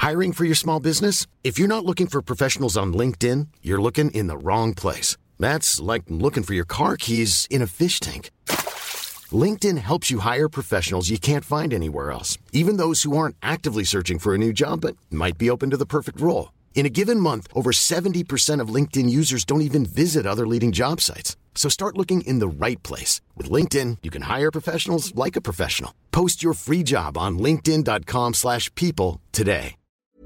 Hiring for your small business? If you're not looking for professionals on LinkedIn, you're looking in the wrong place. That's like looking for your car keys in a fish tank. LinkedIn helps you hire professionals you can't find anywhere else, even those who aren't actively searching for a new job but might be open to the perfect role. In a given month, over 70% of LinkedIn users don't even visit other leading job sites. So start looking in the right place. With LinkedIn, you can hire professionals like a professional. Post your free job on linkedin.com/people today.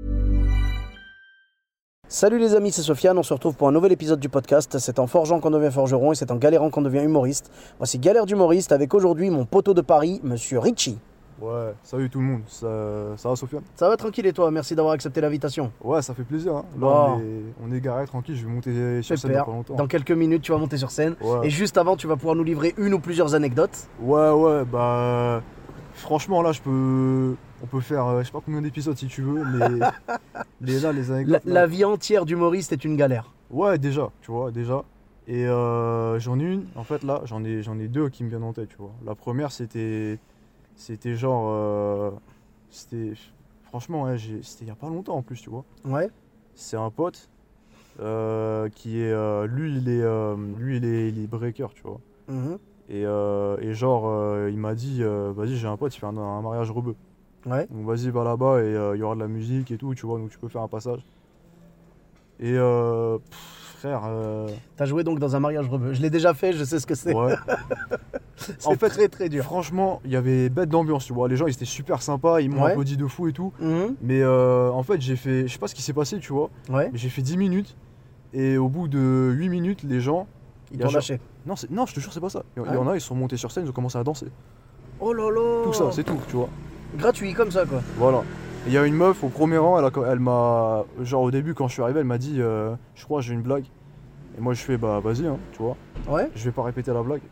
Salut les amis, c'est Sofiane, on se retrouve pour un nouvel épisode du podcast. C'est en forgeant qu'on devient forgeron et c'est en galérant qu'on devient humoriste. Voici Galère d'humoriste avec aujourd'hui mon poteau de Paris, Monsieur Richie. Ouais, salut tout le monde, ça va Sofiane? Ça va tranquille et toi? Merci d'avoir accepté l'invitation. Ouais, ça fait plaisir, hein. Là on est garé tranquille, je vais monter sur scène dans pas longtemps. Dans quelques minutes tu vas monter sur scène, ouais. Et juste avant tu vas pouvoir nous livrer une ou plusieurs anecdotes. Ouais, bah franchement là on peut faire je sais pas combien d'épisodes si tu veux, mais les anecdotes... La vie entière d'humoriste est une galère. Ouais, déjà, tu vois, Et j'en ai une, en fait là, j'en ai deux qui me viennent en tête, tu vois. La première c'était genre... franchement, ouais, c'était il y a pas longtemps en plus, tu vois. Ouais. C'est un pote qui est... lui, il est breaker, tu vois. Mm-hmm. Et genre, il m'a dit, vas-y, j'ai un pote, il fait un mariage rebeu. Ouais. Donc vas-y, va là-bas et il y aura de la musique et tout, tu vois, donc tu peux faire un passage. Et frère... T'as joué donc dans un mariage rebeu. Je l'ai déjà fait, je sais ce que c'est. Ouais. C'est en fait, très très dur. Franchement, il y avait bête d'ambiance, tu vois. Les gens, ils étaient super sympas, ils m'ont applaudi de fou et tout. Mm-hmm. Mais en fait, j'ai fait... Je sais pas ce qui s'est passé, tu vois. Ouais. Mais j'ai fait 10 minutes. Et au bout de 8 minutes, les gens... Ils t'ont lâché. Non, je te jure, c'est pas ça. Il y en a, ils sont montés sur scène, ils ont commencé à danser. Oh là là. Tout ça, c'est tout, tu vois. Gratuit comme ça, quoi. Voilà. Il y a une meuf au premier rang, elle m'a... Genre au début, quand je suis arrivé, elle m'a dit je crois j'ai une blague. Et moi je fais bah vas-y, hein, tu vois. Ouais. Je vais pas répéter la blague.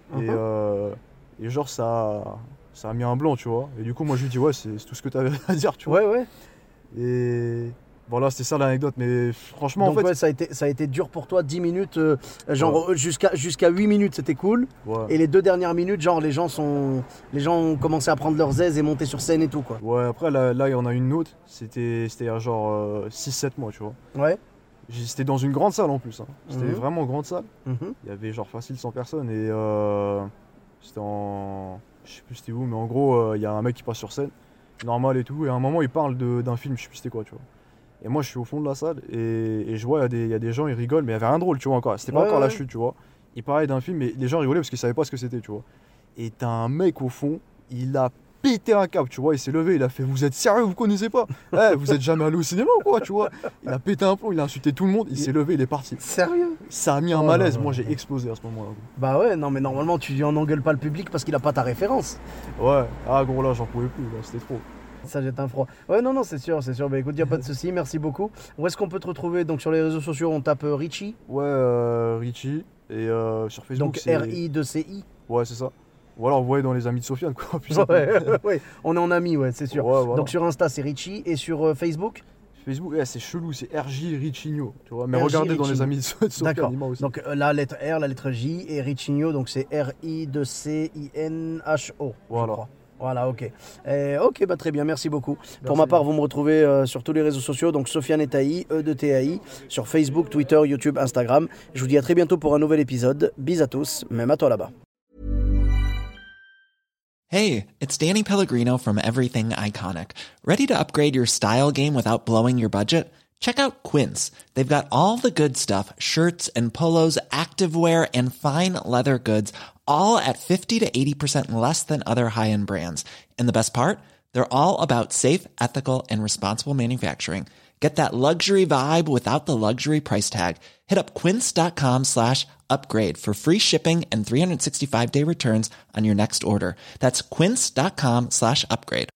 Et genre ça a mis un blanc, tu vois. Et du coup moi je lui dis ouais, c'est tout ce que t'avais à dire, tu vois. Ouais. Et voilà, c'était ça l'anecdote, mais franchement donc en fait... ouais, ça a été dur pour toi, 10 minutes, jusqu'à 8 minutes c'était cool. Ouais. Et les 2 dernières minutes, genre les gens ont commencé à prendre leurs aises et monter sur scène et tout, quoi. Ouais, après là il y en a une autre, c'était il y a genre 6-7 mois, tu vois. Ouais. C'était dans une grande salle en plus, hein. C'était vraiment grande salle. Mm-hmm. Il y avait genre facile 100 personnes et c'était en... Je sais plus c'était où, mais en gros il y a un mec qui passe sur scène, normal et tout, et à un moment il parle d'un film, je sais plus c'était quoi, tu vois. Et moi je suis au fond de la salle et je vois il y a des gens, ils rigolent, mais il y avait rien de drôle, tu vois, encore. C'était pas encore la chute, tu vois. Il parlait d'un film, mais les gens rigolaient parce qu'ils savaient pas ce que c'était, tu vois. Et t'as un mec au fond, il a pété un câble, tu vois, il s'est levé, il a fait vous êtes sérieux, vous connaissez pas? Vous êtes jamais allé au cinéma ou quoi, tu vois? Il a pété un plomb, il a insulté tout le monde, il s'est levé, il est parti. Sérieux? Ça a mis un malaise, moi j'ai explosé à ce moment-là. Bah ouais, non mais normalement tu en engueules pas le public parce qu'il a pas ta référence. Ouais, gros là j'en pouvais plus, là, c'était trop. Ça jette un froid. Ouais, non, c'est sûr. Bah écoute, y a pas de souci, merci beaucoup. Où est-ce qu'on peut te retrouver? Donc sur les réseaux sociaux, on tape Richie. Ouais, Richie. Et sur Facebook, donc c'est... R-I-2-C-I. Ouais, c'est ça. Ou alors vous voyez dans les amis de Sofiane, quoi. Ouais, on est en amis, ouais, c'est sûr. Ouais, voilà. Donc sur Insta, c'est Richie. Et sur Facebook? Facebook, c'est chelou, c'est RJ Richinho, tu vois. Mais RJ regardez Richinho. dans les amis de Sofiane. D'accord. Aussi. Donc la lettre R, la lettre J et Richinho, donc c'est R-I-2-C-I-N-H-O. Voilà. Je crois. Voilà, ok. Ok, bah très bien, merci beaucoup. Merci. Pour ma part, vous me retrouvez sur tous les réseaux sociaux, donc Sofiane et Taï, E de TAI, sur Facebook, Twitter, YouTube, Instagram. Je vous dis à très bientôt pour un nouvel épisode. Bis à tous, même à toi là-bas. Hey, it's Danny Pellegrino from Everything Iconic. Ready to upgrade your style game without blowing your budget? Check out Quince. They've got all the good stuff, shirts and polos, activewear, and fine leather goods, all at 50 to 80% less than other high-end brands. And the best part? They're all about safe, ethical, and responsible manufacturing. Get that luxury vibe without the luxury price tag. Hit up quince.com/upgrade for free shipping and 365-day returns on your next order. That's quince.com/upgrade.